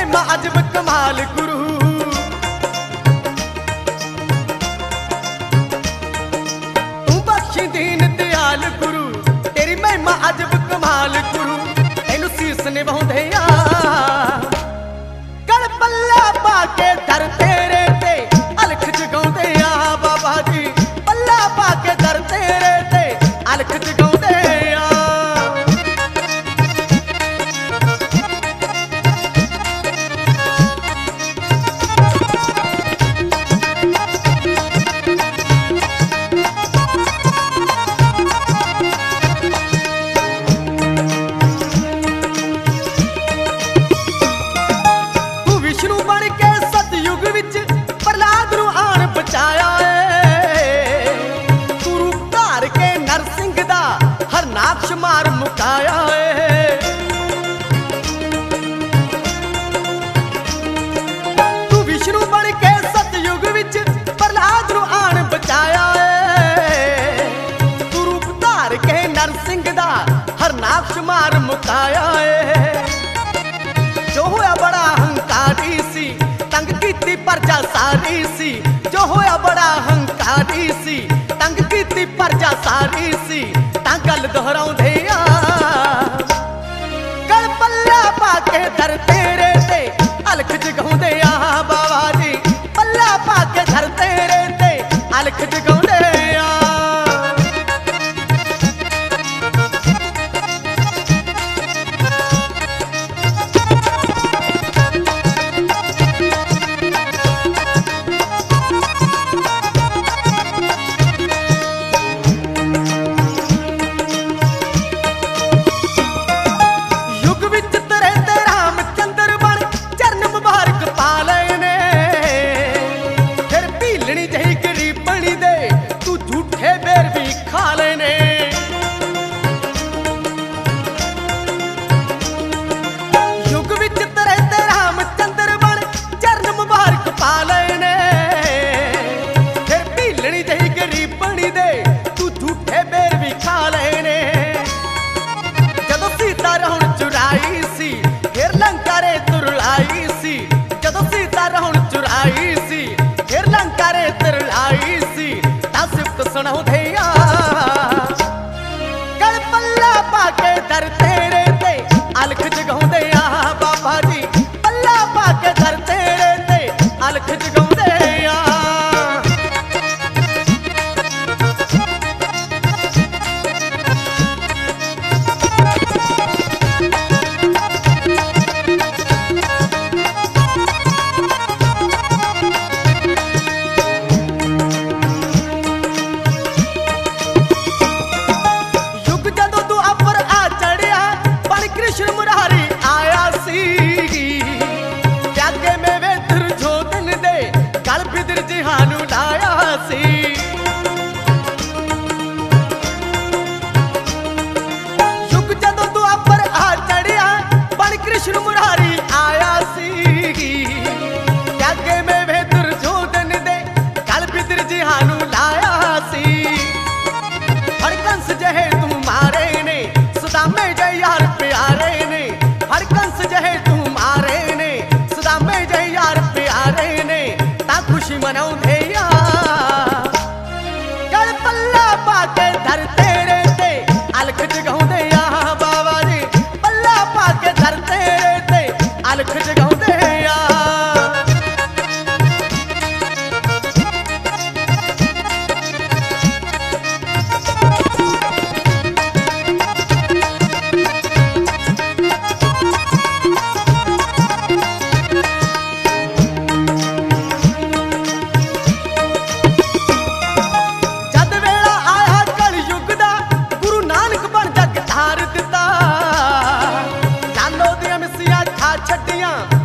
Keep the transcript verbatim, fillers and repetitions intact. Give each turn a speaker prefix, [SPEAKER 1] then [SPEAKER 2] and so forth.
[SPEAKER 1] महिमा अजब कमाल गुरु। तू बख्शी दीन दयाल गुरु, तेरी महिमा अजब कमाल गुरु। तेनू सीस निभाउंदे आ गल पल्ला पाके दर तेरे ते अलख जगाउंदे आ बाबा जी। पल्ला पाके दर तेरे ते अलख जगाउंदे आ। नाक्ष मार मुकाया है तू विष्णु बन के सतयुग विच प्रहलाद नू आन बचाया है। तू रूप धार के नरसिंह दा हर नाक्ष मार मुकाया है। जो होया बड़ा हंकारी सी तंग कीती प्रजा सारी सी। जो होया बड़ा हंकारी सी तंग कीती प्रजा सारी सी। गल दोहराउंदे आ गल पल्ला पाके दर तेरे ते अलख जगाउंदे आ बाबा जी। पल्ला पाके दर तेरे ते अलख जगाउंदे आ। सुनाउंदे आ गल पल्ला पाके दर तेरे ते अलख जगाउंदे आ बाबा जी। पल्ला पाके दर तेरे ते अलख जगाउंदे आ। कृष्ण मुरारी आया सी त्यागे में वे दुर्योधन दे कल बिदर जिहानू लाया सी। हर कंस जहे तू मारे ने सुदामे जय यार प्यारे ने। हर कंस जहे तू मारे ने सुदामे जय यार प्यारे ने। ता खुशी मनाउंदे आ गल पल्ला पाके दर तेरे ते अलख जगाउंदे आ बाबा जी। पल्ला पाके दर तेरे ते अलख जगाउंदे आ। जद वेला आया कल युग दा गुरु नानक बन जग धार दिता। जानो दियां मिसियां खा छड्डियां